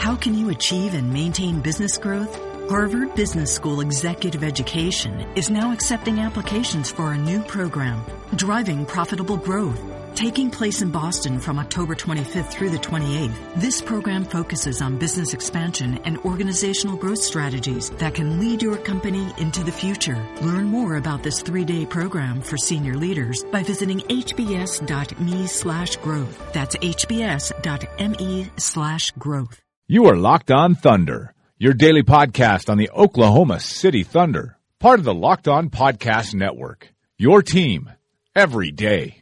How can you achieve and maintain business growth? Harvard Business School Executive Education is now accepting applications for a new program, Driving Profitable Growth, taking place in Boston from October 25th through the 28th. This program focuses on business expansion and organizational growth strategies that can lead your company into the future. Learn more about this 3-day program for senior leaders by visiting hbs.me/growth. That's hbs.me/growth. You are Locked On Thunder, your daily podcast on the Oklahoma City Thunder, part of the Locked On Podcast Network. Your team every day.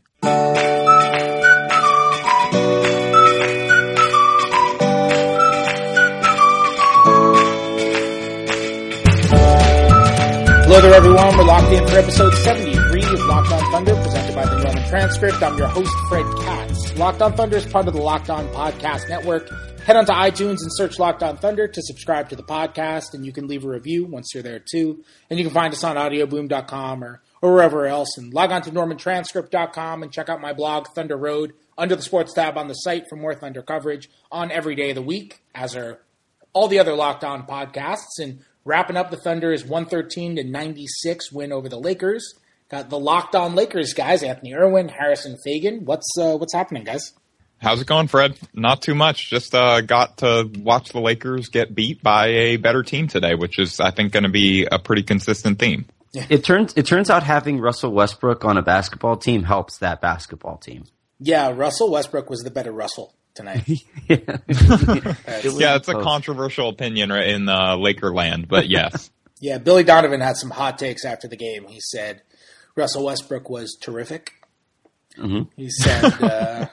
Hello there, everyone. We're locked in for episode 73 of Locked On Thunder, presented by the Norman Transcript. I'm your host, Fred Katz. Locked On Thunder is part of the Locked On Podcast Network. Head on to iTunes and search Locked On Thunder to subscribe to the podcast, and you can leave a review once you're there, too. And you can find us on audioboom.com or wherever else. And log on to normantranscript.com and check out my blog, Thunder Road, under the sports tab on the site for more Thunder coverage on every day of the week, as are all the other Locked On podcasts. And wrapping up the Thunder's 113-96 win over the Lakers. Got the Locked On Lakers guys, Anthony Irwin, Harrison Fagan. What's happening, guys? How's it going, Fred? Not too much. Just got to watch the Lakers get beat by a better team today, which is, I think, going to be a pretty consistent theme. Yeah. It turns out having Russell Westbrook on a basketball team helps that basketball team. Yeah, Russell Westbrook was the better Russell tonight. Yeah, it's a controversial opinion in Laker land, but yes. Yeah, Billy Donovan had some hot takes after the game. He said Russell Westbrook was terrific. Mm-hmm. He said,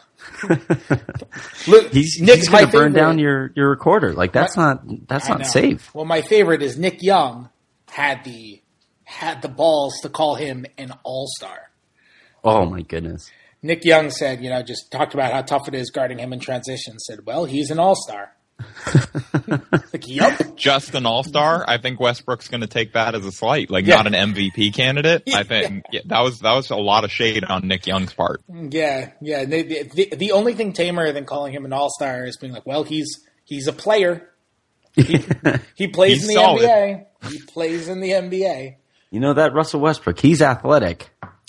look, he's going to burn down your recorder. Like that's not safe. Well, my favorite is Nick Young had the balls to call him an all-star. Oh my goodness. Nick Young said, just talked about how tough it is guarding him in transition. Said, well, he's an all-star. Like, yup. Just an all-star? I think Westbrook's going to take that as a slight, not an MVP candidate. I think that was a lot of shade on Nick Young's part. Yeah. The only thing tamer than calling him an all-star is being like, well, he's a player. He plays in the solid. NBA. He plays in the NBA. You know that Russell Westbrook, he's athletic.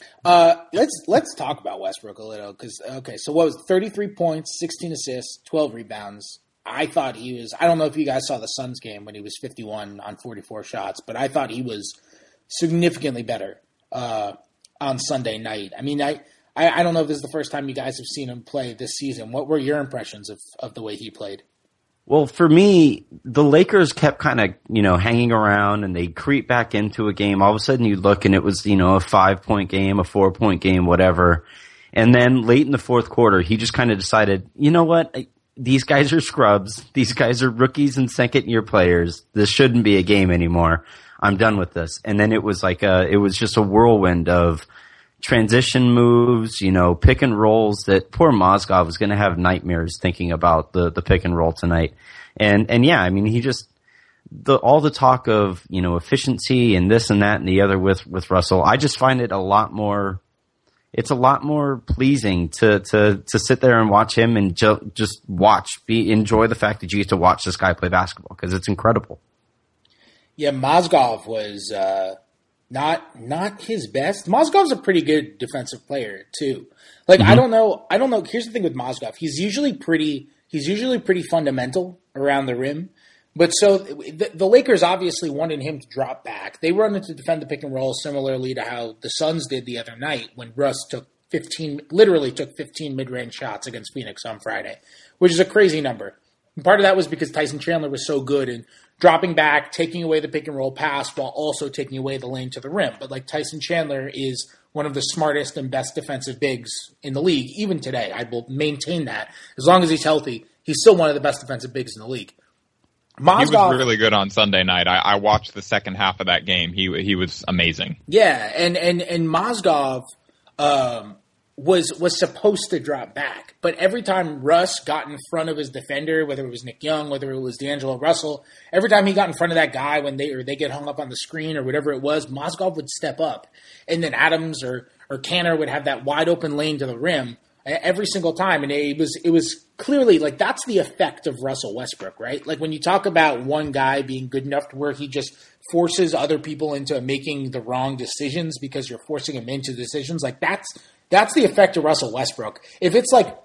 Let's talk about Westbrook a little because so what was 33 points, 16 assists, 12 rebounds. I thought he was. I don't know if you guys saw the Suns game when he was 51 on 44 shots, but I thought he was significantly better on Sunday night. I mean, I don't know if this is the first time you guys have seen him play this season. What were your impressions of the way he played? Well, for me, the Lakers kept kind of, hanging around and they creep back into a game. All of a sudden you look and it was, a 5-point game, a 4-point game, whatever. And then late in the fourth quarter, he just kind of decided, you know what? These guys are scrubs. These guys are rookies and second-year players. This shouldn't be a game anymore. I'm done with this. And then it was it was just a whirlwind of transition moves, pick and rolls that poor Mozgov was going to have nightmares thinking about the pick and roll tonight. And yeah, I mean, he just, all the talk of, efficiency and this and that and the other with Russell, I just find it a lot more pleasing to sit there and watch him and just enjoy the fact that you get to watch this guy play basketball because it's incredible. Yeah, Mozgov was, not his best. Mozgov's a pretty good defensive player too. Like, mm-hmm. I don't know. Here's the thing with Mozgov. He's usually pretty fundamental around the rim. But so the Lakers obviously wanted him to drop back. They wanted to defend the pick and roll similarly to how the Suns did the other night when Russ took 15 mid-range shots against Phoenix on Friday, which is a crazy number. And part of that was because Tyson Chandler was so good in dropping back, taking away the pick and roll pass while also taking away the lane to the rim. But Tyson Chandler is one of the smartest and best defensive bigs in the league, even today. I will maintain that. As long as he's healthy, he's still one of the best defensive bigs in the league. Mozgov, he was really good on Sunday night. I watched the second half of that game. He was amazing. Yeah, and Mozgov was supposed to drop back, but every time Russ got in front of his defender, whether it was Nick Young, whether it was D'Angelo Russell, every time he got in front of that guy when they get hung up on the screen or whatever it was, Mozgov would step up, and then Adams or Kanter would have that wide open lane to the rim. every single time. And it was clearly like that's the effect of Russell Westbrook, right? Like when you talk about one guy being good enough to where he just forces other people into making the wrong decisions because you're forcing him into decisions, like that's the effect of Russell Westbrook. If it's like,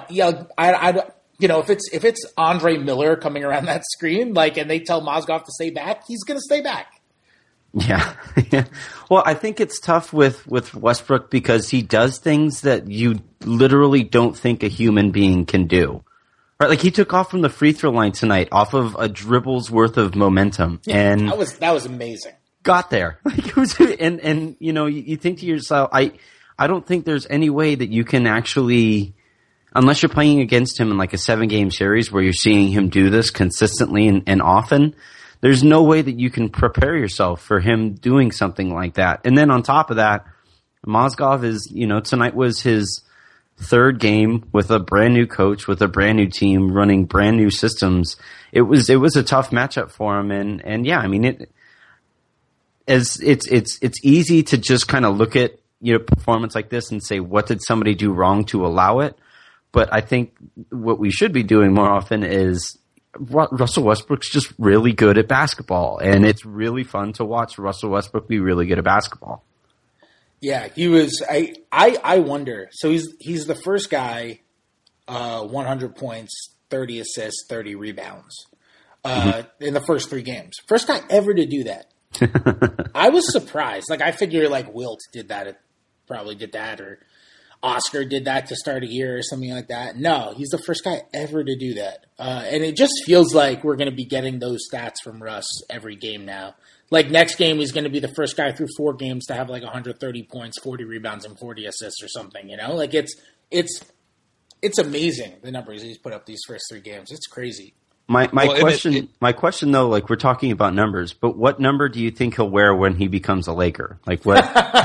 if it's Andre Miller coming around that screen, like, and they tell Mozgov to stay back, he's going to stay back. Yeah. Well, I think it's tough with Westbrook because he does things that you literally don't think a human being can do. Right? Like he took off from the free throw line tonight off of a dribble's worth of momentum. Yeah, and that was amazing. Got there. Like it was, and you think to yourself, I don't think there's any way that you can actually, unless you're playing against him in like a 7-game series where you're seeing him do this consistently and often, there's no way that you can prepare yourself for him doing something like that. And then on top of that, Mozgov is, tonight was his 3rd game with a brand new coach, with a brand new team, running brand new systems. It was a tough matchup for him. And yeah, I mean, it's easy to just kind of look at, performance like this and say, what did somebody do wrong to allow it? But I think what we should be doing more often is Russell Westbrook's just really good at basketball, and it's really fun to watch Russell Westbrook be really good at basketball. Yeah, he was. I wonder. So he's the first guy, 100 points, 30 assists, 30 rebounds in the first 3 games. First guy ever to do that. I was surprised. Like I figure, like Wilt did that, probably did that, or Oscar did that to start a year or something like that. No, he's the first guy ever to do that. And it just feels like we're going to be getting those stats from Russ every game now. Like next game, he's going to be the first guy through 4 games to have like 130 points, 40 rebounds, and 40 assists or something, Like it's amazing, the numbers he's put up these first 3 games. It's crazy. My question though, like we're talking about numbers, but what number do you think he'll wear when he becomes a Laker? Like what?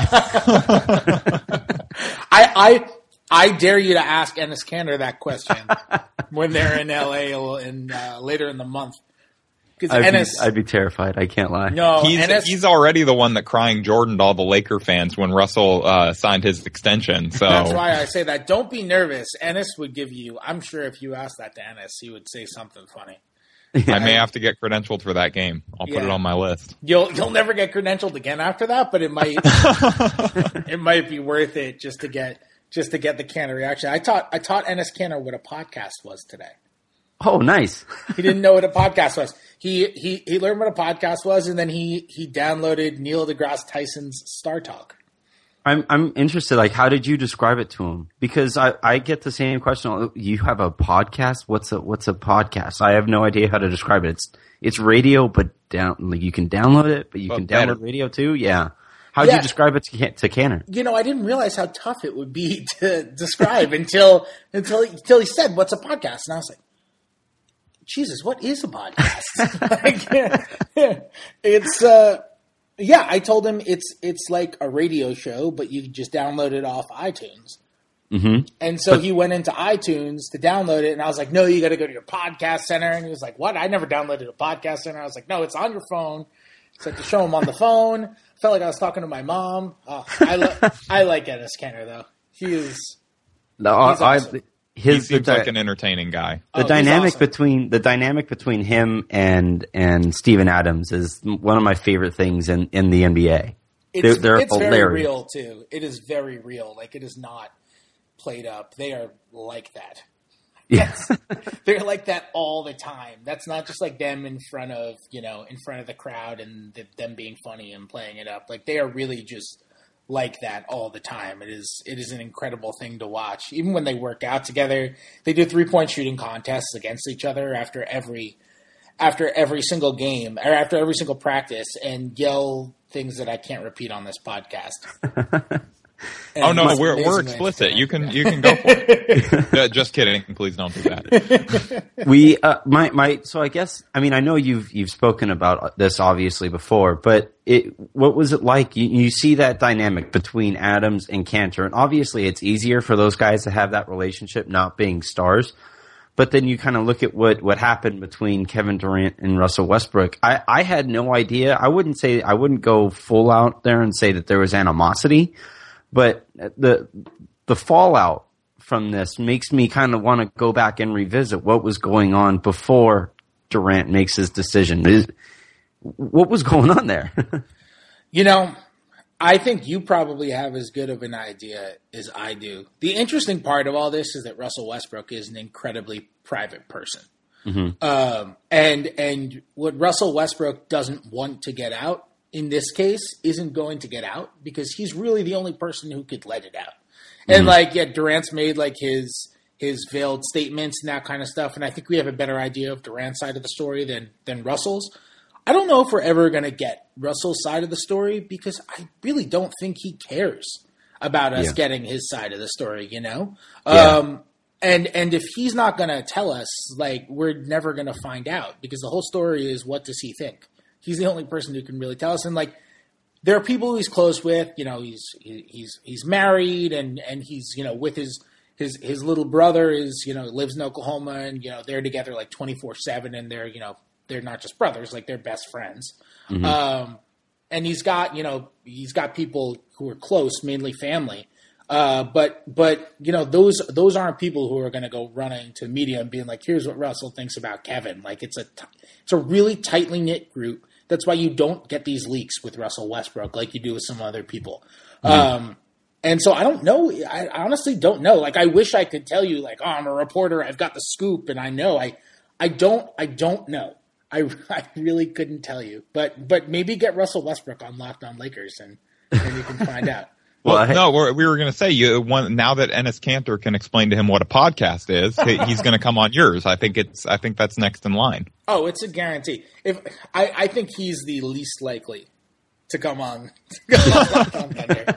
I dare you to ask Enes Kanter that question when they're in LA and later in the month. I'd be terrified. I can't lie. No, he's already the one that crying Jordan to all the Laker fans when Russell signed his extension. So that's why I say that. Don't be nervous. Enes would give you. I'm sure if you asked that to Enes, he would say something funny. I may have to get credentialed for that game. I'll put it on my list. You'll never get credentialed again after that, but it might it might be worth it just to get the Kanter reaction. I taught Enes Kanter what a podcast was today. Oh, nice. He didn't know what a podcast was. He learned what a podcast was, and then he downloaded Neil deGrasse Tyson's Star Talk. I'm interested. Like, how did you describe it to him? Because I get the same question. You have a podcast? What's a podcast? I have no idea how to describe it. It's radio, but you can download it, but you can download radio too. Yeah. How did you describe it to Kanter? I didn't realize how tough it would be to describe until he said, "What's a podcast?" And I was like, Jesus, what is a podcast? I told him it's like a radio show, but you just download it off iTunes. Mm-hmm. And so he went into iTunes to download it, and I was like, no, you got to go to your podcast center. And he was like, what? I never downloaded a podcast center. I was like, no, it's on your phone. So to show him on the phone. I felt like I was talking to my mom. Oh, I like Enes Kanter, though. He's awesome. He seems like an entertaining guy. The dynamic between him and Steven Adams is one of my favorite things in the NBA. It's hilarious. Very real too. It is very real. Like it is not played up. They are like that. Yes, they're like that all the time. That's not just like them in front of the crowd and them being funny and playing it up. Like they are really just like that all the time. It is an incredible thing to watch. Even when they work out together, they do 3-point shooting contests against each other after every single game or after every single practice and yell things that I can't repeat on this podcast. Oh no, we're explicit. You can go for it. Just kidding. Please don't do that. So I guess, I mean, I know you've spoken about this obviously before, but what was it like? You see that dynamic between Adams and Kanter, and obviously it's easier for those guys to have that relationship not being stars. But then you kind of look at what happened between Kevin Durant and Russell Westbrook. I had no idea. I wouldn't go full out there and say that there was animosity. But the fallout from this makes me kind of want to go back and revisit what was going on before Durant makes his decision. What was going on there? I think you probably have as good of an idea as I do. The interesting part of all this is that Russell Westbrook is an incredibly private person. Mm-hmm. And what Russell Westbrook doesn't want to get out in this case isn't going to get out because he's really the only person who could let it out. And Durant's made like his veiled statements and that kind of stuff. And I think we have a better idea of Durant's side of the story than Russell's. I don't know if we're ever going to get Russell's side of the story because I really don't think he cares about us getting his side of the story, Yeah. And if he's not going to tell us, like, we're never going to find out because the whole story is what does he think? He's the only person who can really tell us. And like, there are people he's close with, he's married and he's, with his little brother is, lives in Oklahoma and, they're together like 24/7 and they're not just brothers, like they're best friends. Mm-hmm. And he's got people who are close, mainly family. But those aren't people who are going to go running to media and being like, here's what Russell thinks about Kevin. Like it's a really tightly knit group. That's why you don't get these leaks with Russell Westbrook like you do with some other people. Mm-hmm. And so I don't know. I honestly don't know. Like I wish I could tell you like, oh, I'm a reporter. I've got the scoop and I know. I don't know. I really couldn't tell you, but maybe get Russell Westbrook on Locked On Lakers and you can find out. Well, we were going to say now that Enes Kanter can explain to him what a podcast is, he's going to come on yours. I think that's next in line. Oh, it's a guarantee. I think he's the least likely to come on Locked On Thunder.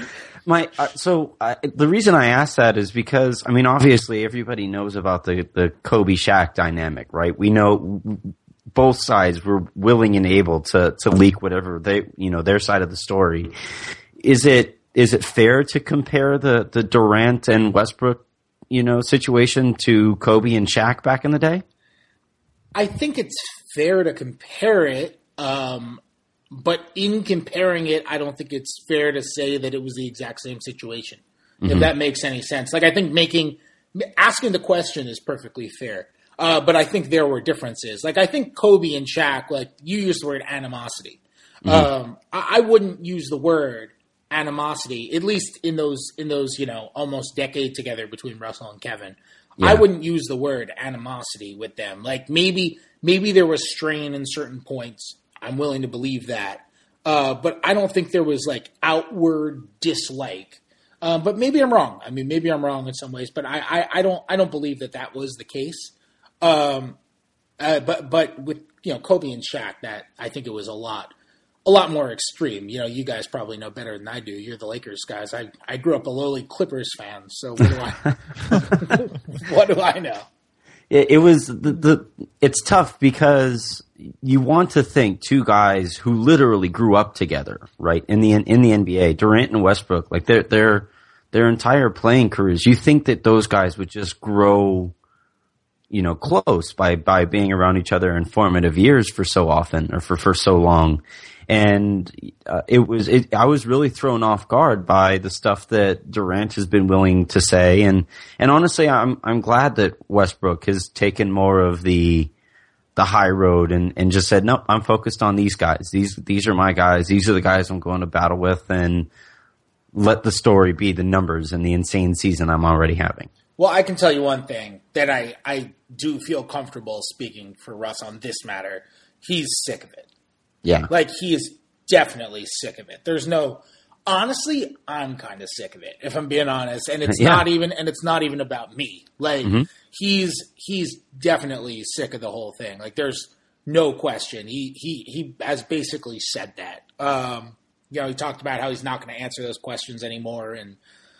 The reason I asked that is because obviously everybody knows about the Kobe Shaq dynamic, right? We know both sides were willing and able to leak whatever their side of the story. Is it fair to compare the Durant and Westbrook, situation to Kobe and Shaq back in the day? I think it's fair to compare it. But in comparing it, I don't think it's fair to say that it was the exact same situation. Mm-hmm. If that makes any sense. Like I think asking the question is perfectly fair. But I think there were differences. Like I think Kobe and Shaq, like you used the word animosity. Mm-hmm. I wouldn't use the word animosity, at least in those almost decade together between Russell and Kevin. Yeah. I wouldn't use the word animosity with them. Like maybe there was strain in certain points. I'm willing to believe that. But I don't think there was like outward dislike. But maybe I'm wrong. Maybe I'm wrong in some ways, but I don't believe that was the case. But with, Kobe and Shaq, that I think it was a lot more extreme. You guys probably know better than I do. You're the Lakers guys. I grew up a lowly Clippers fan. So what do I know? It was it's tough because you want to think two guys who literally grew up together, right? In the NBA, Durant and Westbrook, like their entire playing careers, you think that those guys would just grow, close by being around each other in formative years for so often or for so long. And I was really thrown off guard by the stuff that Durant has been willing to say, and honestly, I'm glad that Westbrook has taken more of the high road and just said, no, I'm focused on these guys. These are my guys. These are the guys I'm going to battle with, and let the story be the numbers and the insane season I'm already having. Well, I can tell you one thing that I do feel comfortable speaking for Russ on this matter. He's sick of it. Yeah. Like, he is definitely sick of it. Honestly, I'm kind of sick of it, if I'm being honest. And it's not even about me. Like, mm-hmm. he's definitely sick of the whole thing. Like, there's no question. He has basically said that. He talked about how he's not going to answer those questions anymore. And,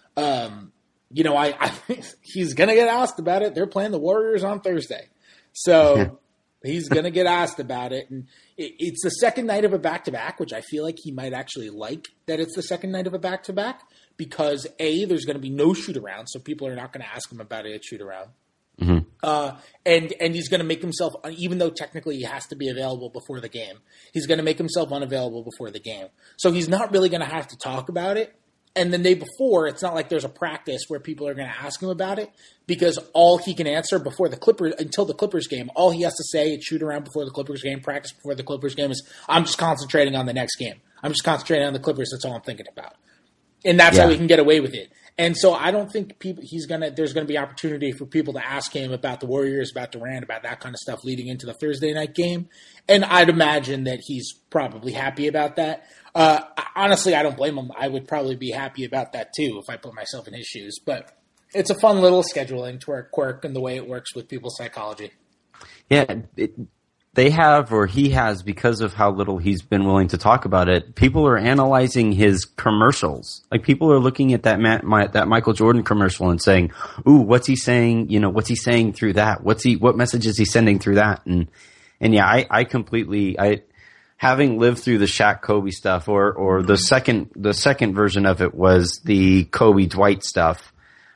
I he's going to get asked about it. They're playing the Warriors on Thursday. So he's going to get asked about it. And it's the second night of a back-to-back, which I feel like he might actually like that it's the second night of a back-to-back because, A, there's going to be no shoot-around, so people are not going to ask him about it at shoot-around. Mm-hmm. And he's going to make himself, even though technically he has to be available before the game, he's going to make himself unavailable before the game. So he's not really going to have to talk about it. And the day before, it's not like there's a practice where people are going to ask him about it, because all he can answer until the Clippers game, all he has to say, shoot around before the Clippers game, practice before the Clippers game, is, I'm just concentrating on the next game. I'm just concentrating on the Clippers. That's all I'm thinking about. And that's how he can get away with it. And so I don't think there's going to be opportunity for people to ask him about the Warriors, about Durant, about that kind of stuff leading into the Thursday night game. And I'd imagine that he's probably happy about that. Honestly, I don't blame him. I would probably be happy about that too if I put myself in his shoes. But it's a fun little scheduling quirk and the way it works with people's psychology. Yeah, they have, or he has, because of how little he's been willing to talk about it. People are analyzing his commercials. Like, people are looking at that that Michael Jordan commercial and saying, "Ooh, what's he saying? You know, what's he saying through that? What message is he sending through that?" And yeah, I completely, having lived through the Shaq Kobe stuff, or the second version of it was the Kobe Dwight stuff.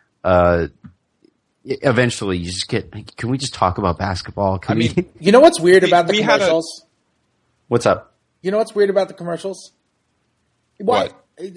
Eventually, you just get. Can we just talk about basketball? You know what's weird about the commercials? What's up? You know what's weird about the commercials? What?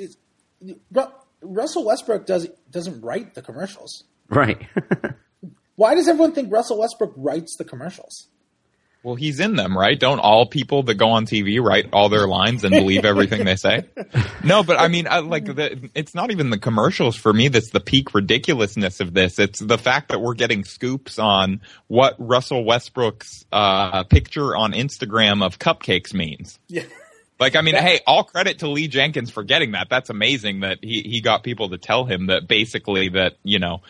Russell Westbrook doesn't write the commercials. Right. Why does everyone think Russell Westbrook writes the commercials? Well, he's in them, right? Don't all people that go on TV write all their lines and believe everything they say? No, but I mean, it's not even the commercials for me that's the peak ridiculousness of this. It's the fact that we're getting scoops on what Russell Westbrook's picture on Instagram of cupcakes means. Yeah. Like, I mean, hey, all credit to Lee Jenkins for getting that. That's amazing that he got people to tell him that basically that, you know,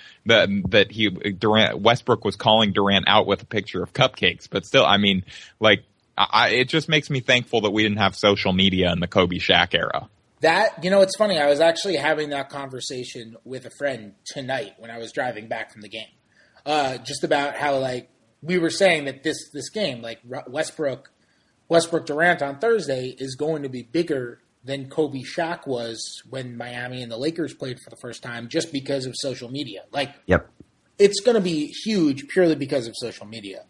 that Westbrook was calling Durant out with a picture of cupcakes. But still, I mean, like, it just makes me thankful that we didn't have social media in the Kobe Shaq era. That, you know, it's funny. I was actually having that conversation with a friend tonight when I was driving back from the game. Just about how, like, we were saying that this game, like, Westbrook Durant on Thursday is going to be bigger than Kobe Shaq was when Miami and the Lakers played for the first time, just because of social media. Like, yep, it's going to be huge purely because of social media.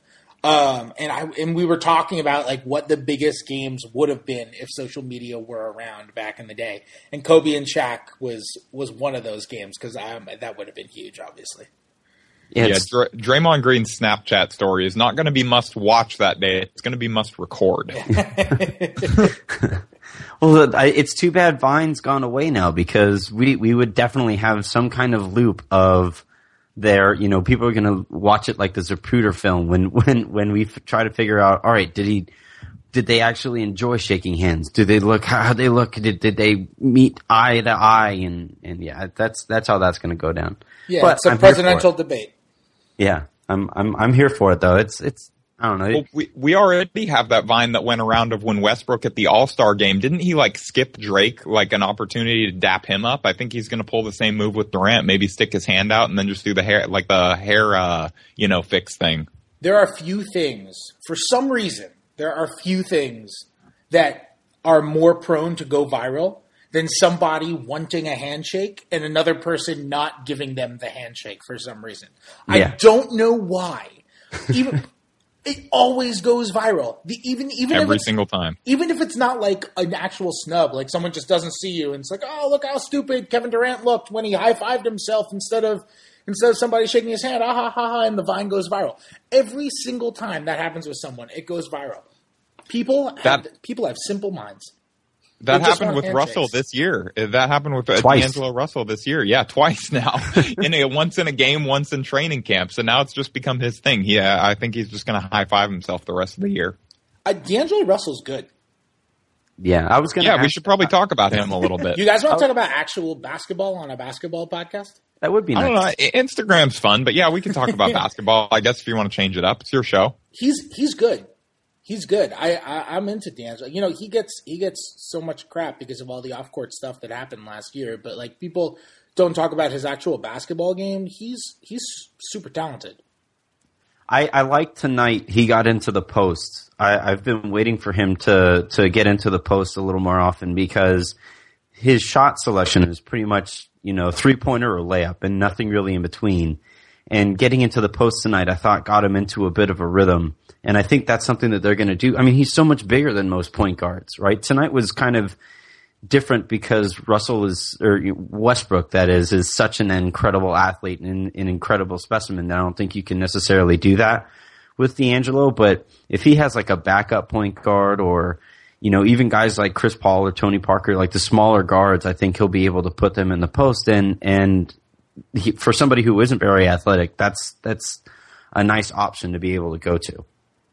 And we were talking about, like, what the biggest games would have been if social media were around back in the day. And Kobe and Shaq was one of those games, because that would have been huge, obviously. Yeah, Draymond Green's Snapchat story is not going to be must watch that day. It's going to be must record. Well, it's too bad Vine's gone away now, because we would definitely have some kind of loop of there. You know, people are going to watch it like the Zapruder film when we try to figure out, all right, did they actually enjoy shaking hands? Do they look how they look? Did they meet eye to eye? And yeah, that's how that's going to go down. Yeah, but it's a presidential debate. Yeah, I'm here for it though. It's I don't know. Well, we already have that Vine that went around of when Westbrook at the All-Star game, didn't he like skip Drake like an opportunity to dap him up? I think he's going to pull the same move with Durant, maybe stick his hand out and then just do the hair fix thing. There are few things, for some reason, that are more prone to go viral than somebody wanting a handshake and another person not giving them the handshake for some reason. Yeah. I don't know why. It always goes viral. Even every single time. Even if it's not like an actual snub, like someone just doesn't see you and it's like, oh, look how stupid Kevin Durant looked when he high-fived himself instead of somebody shaking his hand, ah, ha, ha, ha, and the Vine goes viral. Every single time that happens with someone, it goes viral. People have simple minds. That happened with Russell this year. That happened with D'Angelo Russell this year. Yeah, twice now. Once in a game, once in training camp. So now it's just become his thing. I think he's just going to high-five himself the rest of the year. D'Angelo Russell's good. Yeah, I was going to we should probably talk about him a little bit. You guys want to talk about actual basketball on a basketball podcast? That would be nice. I don't know. Instagram's fun, but yeah, we can talk about basketball. I guess if you want to change it up, it's your show. He's good. He's good. I'm into D'Angelo. You know, he gets so much crap because of all the off-court stuff that happened last year. But like, people don't talk about his actual basketball game. He's super talented. I like tonight he got into the post. I've been waiting for him to get into the post a little more often, because his shot selection is pretty much, you know, 3-pointer or layup and nothing really in between. And getting into the post tonight, I thought, got him into a bit of a rhythm. And I think that's something that they're going to do. I mean, he's so much bigger than most point guards, right? Tonight was kind of different because Westbrook, that is such an incredible athlete and an incredible specimen that I don't think you can necessarily do that with D'Angelo. But if he has like a backup point guard or, even guys like Chris Paul or Tony Parker, like the smaller guards, I think he'll be able to put them in the post. And for somebody who isn't very athletic, that's a nice option to be able to go to.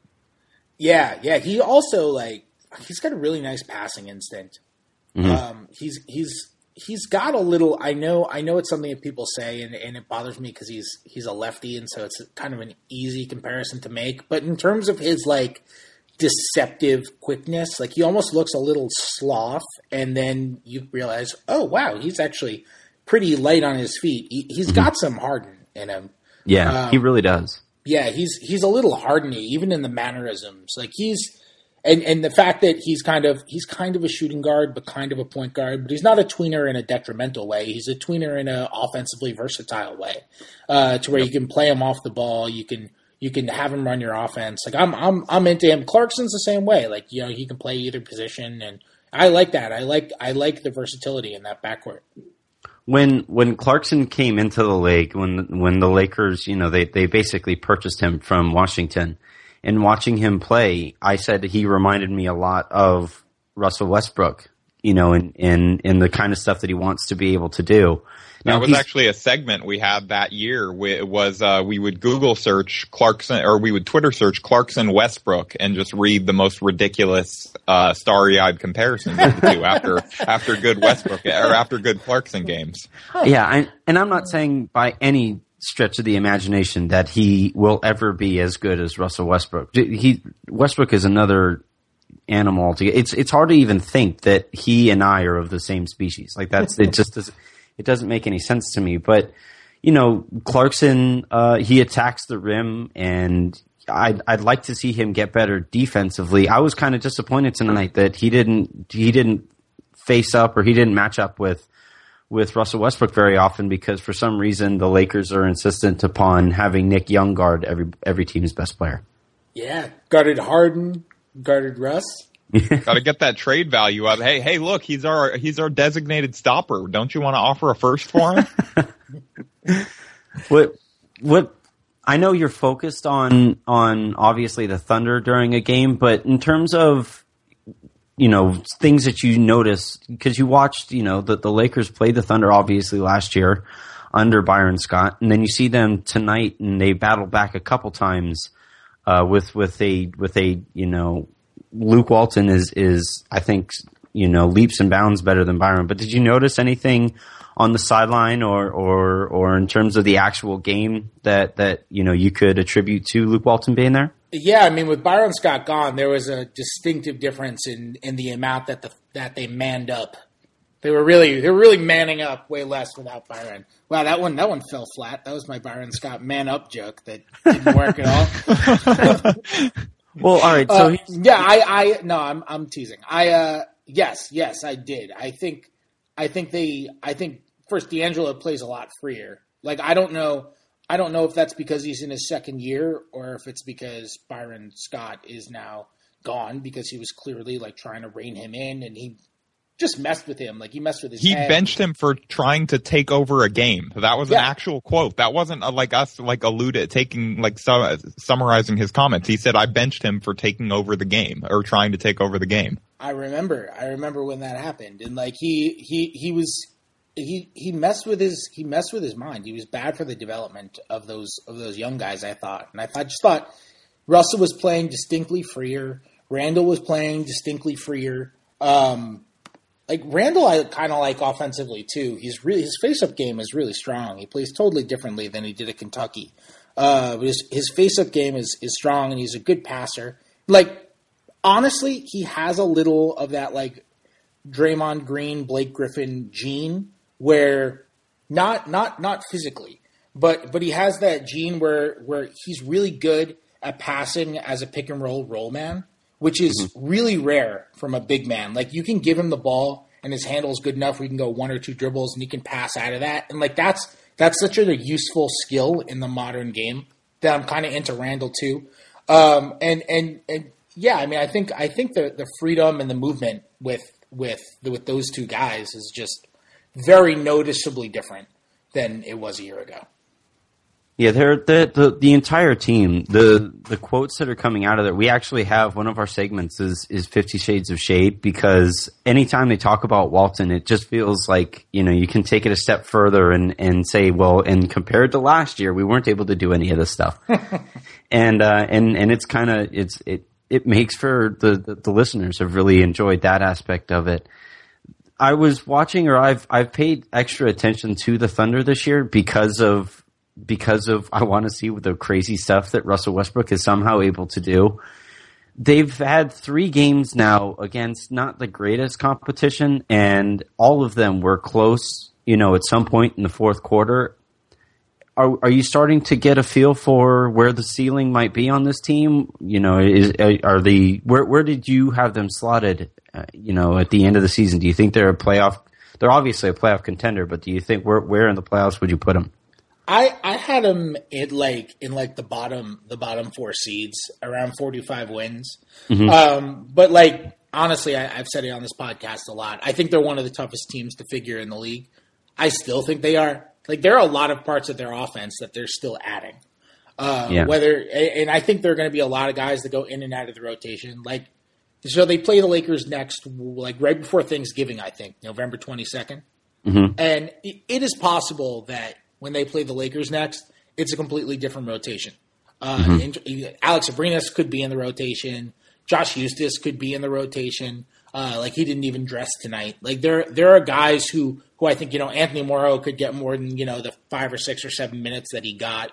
Yeah. He also he's got a really nice passing instinct. Mm-hmm. He's got a little. I know it's something that people say, and it bothers me because he's a lefty, and so it's kind of an easy comparison to make. But in terms of his deceptive quickness, he almost looks a little sloth, and then you realize, oh wow, he's actually pretty light on his feet. He's got some harden in him. Yeah, he really does. Yeah, he's a little hardened, even in the mannerisms. And the fact that he's kind of a shooting guard, but kind of a point guard, but he's not a tweener in a detrimental way. He's a tweener in an offensively versatile way, to where you can play him off the ball. You can have him run your offense. I'm into him. Clarkson's the same way. He can play either position, and I like that. I like the versatility in that backcourt. When Clarkson came into the league, when the Lakers, they basically purchased him from Washington. And watching him play, I said he reminded me a lot of Russell Westbrook, in the kind of stuff that he wants to be able to do. That was actually a segment we had that year. We would Google search Clarkson, or we would Twitter search Clarkson Westbrook, and just read the most ridiculous, starry-eyed comparisons of the two after good Westbrook or after good Clarkson games. Yeah, and I'm not saying by any stretch of the imagination that he will ever be as good as Russell Westbrook. Westbrook is another animal altogether. It's hard to even think that he and I are of the same species. It doesn't make any sense to me. But Clarkson, he attacks the rim, and I'd like to see him get better defensively. I was kind of disappointed tonight that he didn't face up, or he didn't match up with Russell Westbrook very often, because for some reason the Lakers are insistent upon having Nick Young guard every team's best player. Yeah, guarded Harden, guarded Russ. Got to get that trade value up. Hey, look, he's our designated stopper. Don't you want to offer a first for him? What I know you're focused on obviously the Thunder during a game, but in terms of things that you notice, because you watched, the Lakers played the Thunder obviously last year under Byron Scott, and then you see them tonight, and they battle back a couple times with a Luke Walton is I think leaps and bounds better than Byron. But did you notice anything on the sideline or in terms of the actual game that you could attribute to Luke Walton being there? Yeah, I mean, with Byron Scott gone, there was a distinctive difference in the amount that they manned up. They were really manning up way less without Byron. Wow, that one fell flat. That was my Byron Scott man up joke that didn't work at all. Well, all right. So I'm teasing. Yes, I did. I think first D'Angelo plays a lot freer. I don't know if that's because he's in his second year, or if it's because Byron Scott is now gone, because he was clearly trying to rein him in, and he just messed with him. He messed with his head. He benched him for trying to take over a game. That was an actual quote. That wasn't summarizing his comments. He said, I benched him for taking over the game, or trying to take over the game. I remember when that happened. And he messed with his mind. He was bad for the development of those young guys, I thought. And I just thought Russell was playing distinctly freer. Randall was playing distinctly freer. Randall, I kind of like offensively too. His face-up game is really strong. He plays totally differently than he did at Kentucky. But his face-up game is strong, and he's a good passer. Honestly, he has a little of that Draymond Green, Blake Griffin gene, where not physically, but he has that gene where he's really good at passing as a pick and roll man, which is really rare from a big man. You can give him the ball and his handle is good enough where he can go one or two dribbles and he can pass out of that. And that's such a useful skill in the modern game that I'm kind of into Randall too. Yeah, I mean, I think the freedom and the movement with with those two guys is just very noticeably different than it was a year ago. Yeah, the entire team, the quotes that are coming out of there, we actually have one of our segments is 50 Shades of Shade, because anytime they talk about Walton, it just feels like, you can take it a step further and say, well, and compared to last year, we weren't able to do any of this stuff. and it's kind of, it makes for the listeners have really enjoyed that aspect of it. I was watching, or I've paid extra attention to the Thunder this year because of I want to see the crazy stuff that Russell Westbrook is somehow able to do. They've had 3 games now against not the greatest competition, and all of them were close, at some point in the fourth quarter. Are you starting to get a feel for where the ceiling might be on this team? Where did you have them slotted, at the end of the season? Do you think they're they're obviously a playoff contender, but do you think where in the playoffs would you put them? I had them in the bottom 4 seeds, around 45 wins. Mm-hmm. But honestly, I've said it on this podcast a lot. I think they're one of the toughest teams to figure in the league. I still think they are. There are a lot of parts of their offense that they're still adding. And I think there are going to be a lot of guys that go in and out of the rotation. So they play the Lakers next, right before Thanksgiving, I think, November 22nd. Mm-hmm. And it is possible that when they play the Lakers next, it's a completely different rotation. Alex Abrinas could be in the rotation. Josh Eustace could be in the rotation. He didn't even dress tonight. There are guys who I think, Anthony Morrow could get more than, the 5 or 6 or 7 minutes that he got,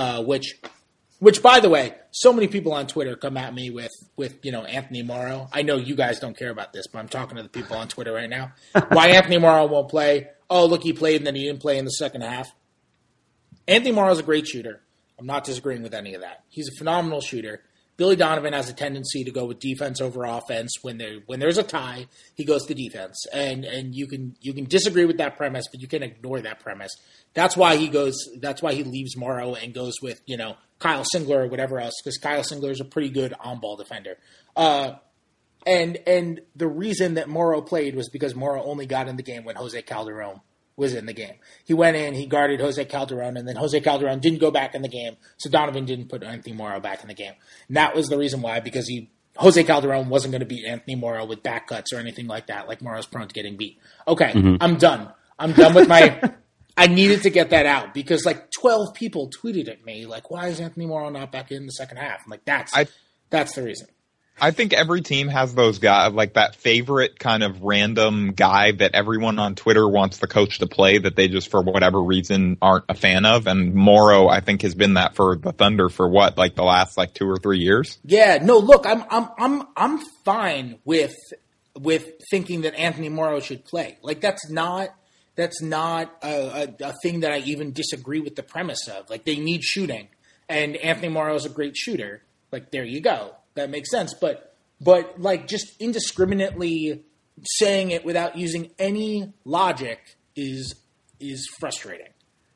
which by the way, so many people on Twitter come at me with Anthony Morrow. I know you guys don't care about this, but I'm talking to the people on Twitter right now. Why Anthony Morrow won't play? Oh, look, he played and then he didn't play in the second half. Anthony Morrow's a great shooter. I'm not disagreeing with any of that. He's a phenomenal shooter. Billy Donovan has a tendency to go with defense over offense. When there's a tie, he goes to defense. And you can disagree with that premise, but you can ignore that premise. That's why he leaves Morrow and goes with, Kyle Singler or whatever else, because Kyle Singler is a pretty good on-ball defender. And the reason that Morrow played was because Morrow only got in the game when Jose Calderon was in the game. He went in, he guarded Jose Calderon, and then Jose Calderon didn't go back in the game, so Donovan didn't put Anthony Morrow back in the game. And that was the reason why, because Jose Calderon wasn't going to beat Anthony Morrow with back cuts or anything like that, like Morrow's prone to getting beat. Okay, mm-hmm. I'm done with my – I needed to get that out because 12 people tweeted at me, why is Anthony Morrow not back in the second half? I'm like, that's the reason. I think every team has those guys, that favorite kind of random guy that everyone on Twitter wants the coach to play that they just, for whatever reason, aren't a fan of. And Morrow, I think, has been that for the Thunder for the last 2 or 3 years. Yeah, no, look, I'm fine with thinking that Anthony Morrow should play. That's not a thing that I even disagree with the premise of. They need shooting, and Anthony Morrow is a great shooter. There you go. That makes sense, but just indiscriminately saying it without using any logic is frustrating.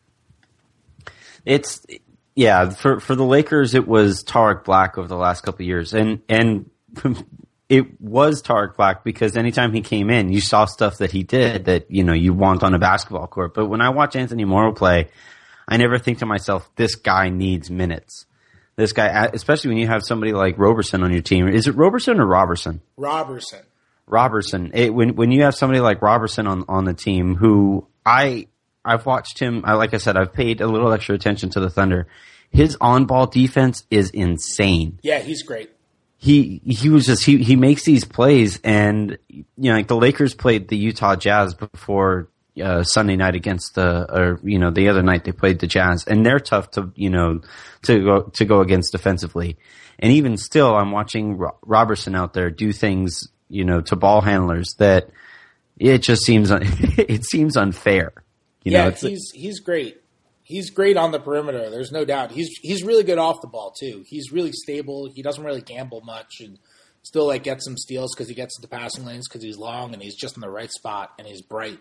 For the Lakers it was Tariq Black over the last couple of years, and it was Tariq Black because anytime he came in, you saw stuff that he did that you want on a basketball court. But when I watch Anthony Morrow play, I never think to myself, this guy needs minutes. This guy, especially when you have somebody like Roberson on your team. Is it Roberson or Robertson? Robertson. When you have somebody like Roberson on the team, who I've watched him. Like I said, I've paid a little extra attention to the Thunder. His on-ball defense is insane. Yeah, he's great. He makes these plays, and the Lakers played the Utah Jazz before. Sunday night against the other night they played the Jazz, and they're tough to go against defensively. And even still, I'm watching Robertson out there do things, to ball handlers that it just seems unfair. He's great. He's great on the perimeter. There's no doubt. He's really good off the ball too. He's really stable. He doesn't really gamble much, and still gets some steals because he gets into passing lanes because he's long and he's just in the right spot and he's bright.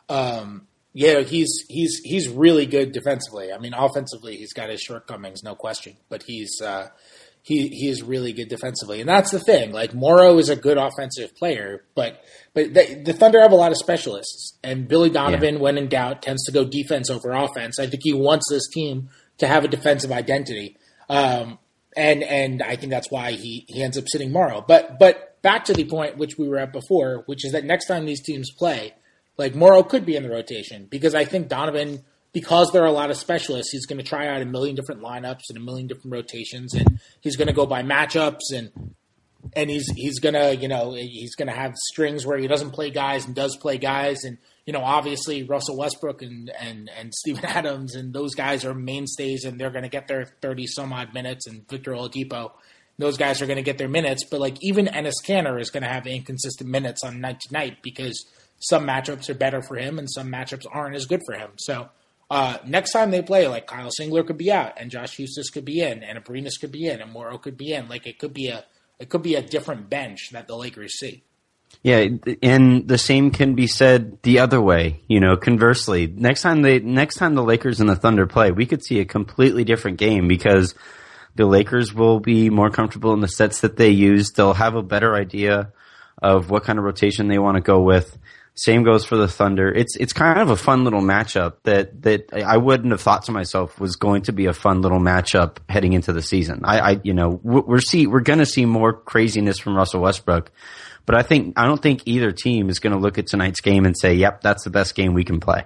He's really good defensively. I mean, offensively, he's got his shortcomings, no question. But he's he is really good defensively. And that's the thing. Like, Morrow is a good offensive player, but the Thunder have a lot of specialists. And Billy Donovan, when in doubt, tends to go defense over offense. I think he wants this team to have a defensive identity. And I think that's why he ends up sitting Morrow. But back to the point which we were at before, which is that next time these teams play, like, Morrow could be in the rotation, because I think Donovan, because there are a lot of specialists, he's going to try out a million different lineups and a million different rotations, and he's going to go by matchups, and he's going to, he's going to have strings where he doesn't play guys and does play guys, and obviously Russell Westbrook and Steven Adams and those guys are mainstays, and they're going to get their 30 some odd minutes, and Victor Oladipo, those guys are going to get their minutes, but like even Enes Kanter is going to have inconsistent minutes on night to night because some matchups are better for him and some matchups aren't as good for him. So next time they play, like, Kyle Singler could be out and Josh Huestis could be in and Abrinas could be in and Morrow could be in. Like, it could be a different bench that the Lakers see. Yeah, and the same can be said the other way. Conversely, next time the Lakers and the Thunder play, we could see a completely different game because the Lakers will be more comfortable in the sets that they use. They'll have a better idea of what kind of rotation they want to go with. Same goes for the Thunder. It's kind of a fun little matchup that I wouldn't have thought to myself was going to be a fun little matchup heading into the season. We're going to see more craziness from Russell Westbrook, but I don't think either team is going to look at tonight's game and say, "Yep, that's the best game we can play."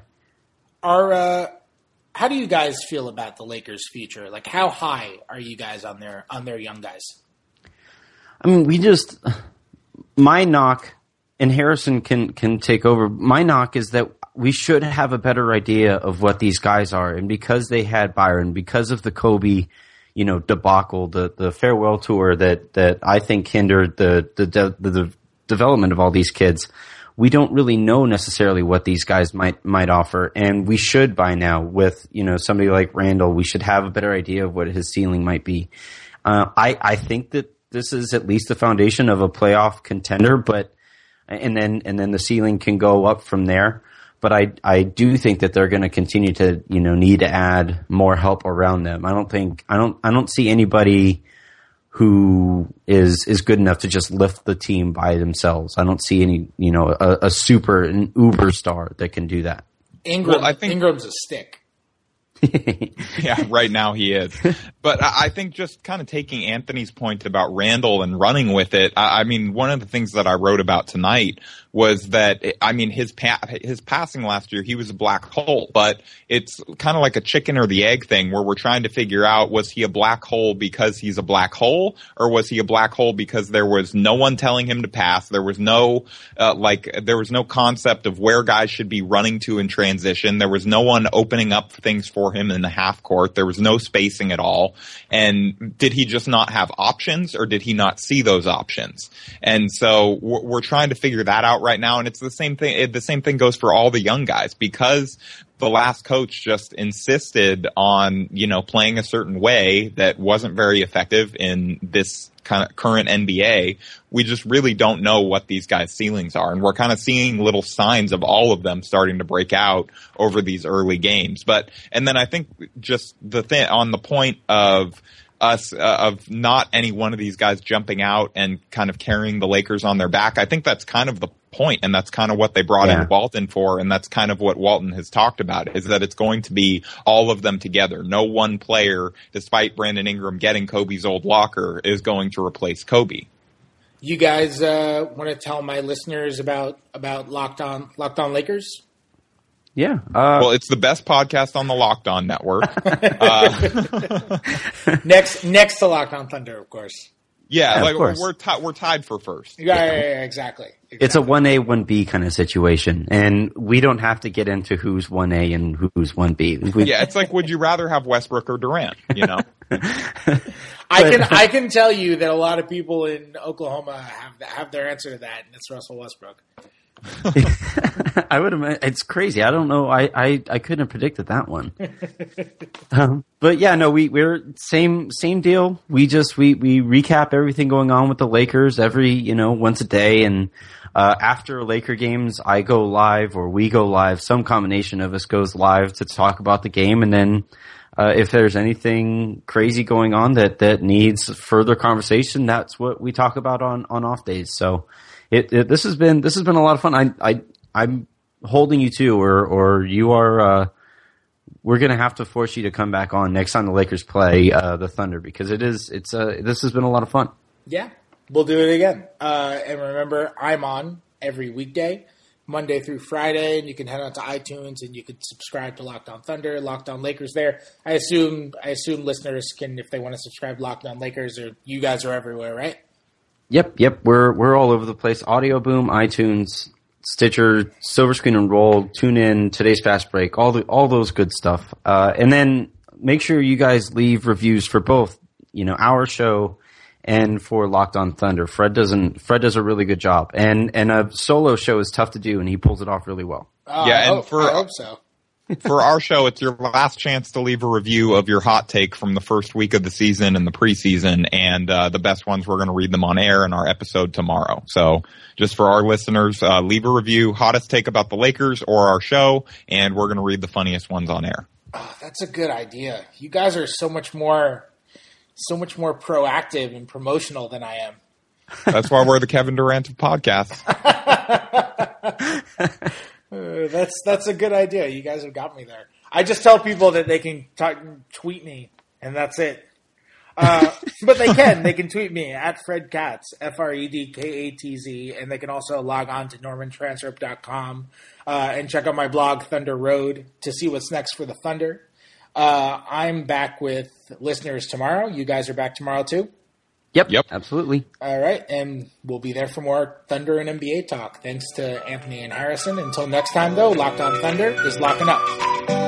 How do you guys feel about the Lakers' future? Like, how high are you guys on their young guys? I mean, my knock. And Harrison can take over. My knock is that we should have a better idea of what these guys are. And because they had Byron, because of the Kobe, debacle, the farewell tour that I think hindered the development of all these kids, we don't really know necessarily what these guys might offer. And we should by now with, somebody like Randall, we should have a better idea of what his ceiling might be. I think that this is at least the foundation of a playoff contender, but and then the ceiling can go up from there. But I do think that they're going to continue to, need to add more help around them. I don't see anybody who is good enough to just lift the team by themselves. I don't see any, an uber star that can do that. Ingram's a stick. Yeah, right now he is. But I think just kind of taking Anthony's point about Randall and running with it, I mean, one of the things that I wrote about tonight was that, I mean, his passing last year, he was a black hole. But it's kind of like a chicken or the egg thing where we're trying to figure out, was he a black hole because he's a black hole? Or was he a black hole because there was no one telling him to pass? There was no, there was no concept of where guys should be running to in transition. There was no one opening up things for him in the half court. There was no spacing at all. And did he just not have options, or did he not see those options? And so we're trying to figure that out right now. And it's the same thing. The same thing goes for all the young guys, because the last coach just insisted on, playing a certain way that wasn't very effective in this kind of current NBA. We just really don't know what these guys' ceilings are. And we're kind of seeing little signs of all of them starting to break out over these early games. And then I think just the thing on the point of us, of not any one of these guys jumping out and kind of carrying the Lakers on their back, I think that's kind of the point, and that's kind of what they brought in Walton for, and that's kind of what Walton has talked about, is that it's going to be all of them together. No one player, despite Brandon Ingram getting Kobe's old locker, is going to replace Kobe. You guys want to tell my listeners about Locked On Lakers? Yeah. Well, it's the best podcast on the Locked On network. Next to Locked On Thunder, of course. Yeah, like we're tied for first. Yeah, exactly. It's a 1A, 1B kind of situation, and we don't have to get into who's 1A and who's 1B. Yeah, it's like, would you rather have Westbrook or Durant? I can tell you that a lot of people in Oklahoma have their answer to that, and it's Russell Westbrook. I would imagine it's crazy. I don't know. I couldn't have predicted that one. But yeah, no, we're same deal. We recap everything going on with the Lakers every once a day, and after Laker games, I go live or we go live. Some combination of us goes live to talk about the game, and then If there's anything crazy going on that needs further conversation, that's what we talk about on off days. So this has been a lot of fun. I'm holding you to, or you are. We're gonna have to force you to come back on next time the Lakers play the Thunder, because this has been a lot of fun. Yeah, we'll do it again. And remember, I'm on every weekday, Monday through Friday, and you can head on to iTunes and you can subscribe to Locked On Thunder, Locked On Lakers there. I assume listeners can, if they want to subscribe to Locked On Lakers, or you guys are everywhere, right? Yep. We're all over the place. Audio Boom, iTunes, Stitcher, Silver Screen and Roll, TuneIn, Today's Fast Break, all those good stuff. And then make sure you guys leave reviews for both, our show and for Locked On Thunder. Fred does a really good job. And a solo show is tough to do, and he pulls it off really well. Yeah, and I hope so. For our show, it's your last chance to leave a review of your hot take from the first week of the season and the preseason, and the best ones, we're going to read them on air in our episode tomorrow. So just for our listeners, leave a review, hottest take about the Lakers or our show, and we're going to read the funniest ones on air. Oh, that's a good idea. You guys are so much more proactive and promotional than I am. That's why we're the Kevin Durant of podcasts. That's a good idea. You guys have got me there. I just tell people that they can tweet me, and that's it. But they can tweet me at Fred Katz, FredKatz, and they can also log on to normantransrup.com and check out my blog Thunder Road to see what's next for the Thunder. I'm back with listeners tomorrow. You guys are back tomorrow too? Yep. Absolutely. All right, and we'll be there for more Thunder and NBA talk. Thanks to Anthony and Harrison. Until next time, though, Locked On Thunder is locking up.